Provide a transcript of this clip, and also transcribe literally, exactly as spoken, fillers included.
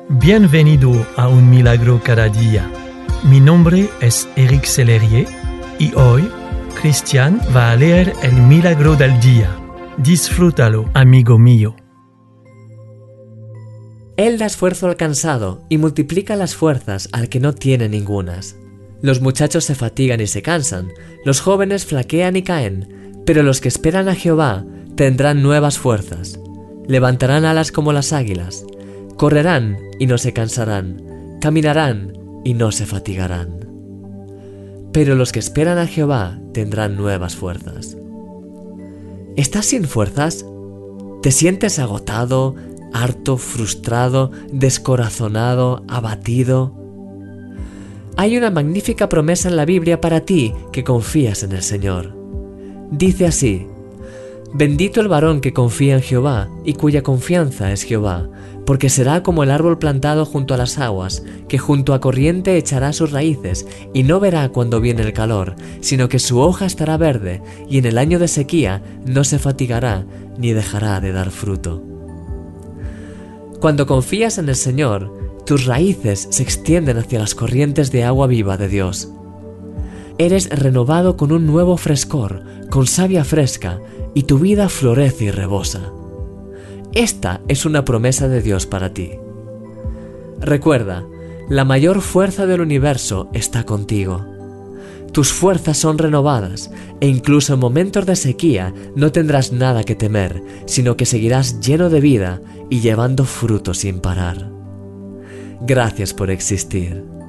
Bienvenido a Un Milagro Cada Día. Mi nombre es Eric Sellerier y hoy Cristian va a leer el Milagro del Día. Disfrútalo, amigo mío. Él da esfuerzo al cansado y multiplica las fuerzas al que no tiene ningunas. Los muchachos se fatigan y se cansan, los jóvenes flaquean y caen, pero los que esperan a Jehová tendrán nuevas fuerzas. Levantarán alas como las águilas, correrán y no se cansarán, caminarán y no se fatigarán. Pero los que esperan a Jehová tendrán nuevas fuerzas. ¿Estás sin fuerzas? ¿Te sientes agotado, harto, frustrado, descorazonado, abatido? Hay una magnífica promesa en la Biblia para ti que confías en el Señor. Dice así: bendito el varón que confía en Jehová y cuya confianza es Jehová, porque será como el árbol plantado junto a las aguas, que junto a corriente echará sus raíces y no verá cuando viene el calor, sino que su hoja estará verde y en el año de sequía no se fatigará ni dejará de dar fruto. Cuando confías en el Señor, tus raíces se extienden hacia las corrientes de agua viva de Dios. Eres renovado con un nuevo frescor, con savia fresca, y tu vida florece y rebosa. Esta es una promesa de Dios para ti. Recuerda, la mayor fuerza del universo está contigo. Tus fuerzas son renovadas e incluso en momentos de sequía no tendrás nada que temer, sino que seguirás lleno de vida y llevando fruto sin parar. Gracias por existir.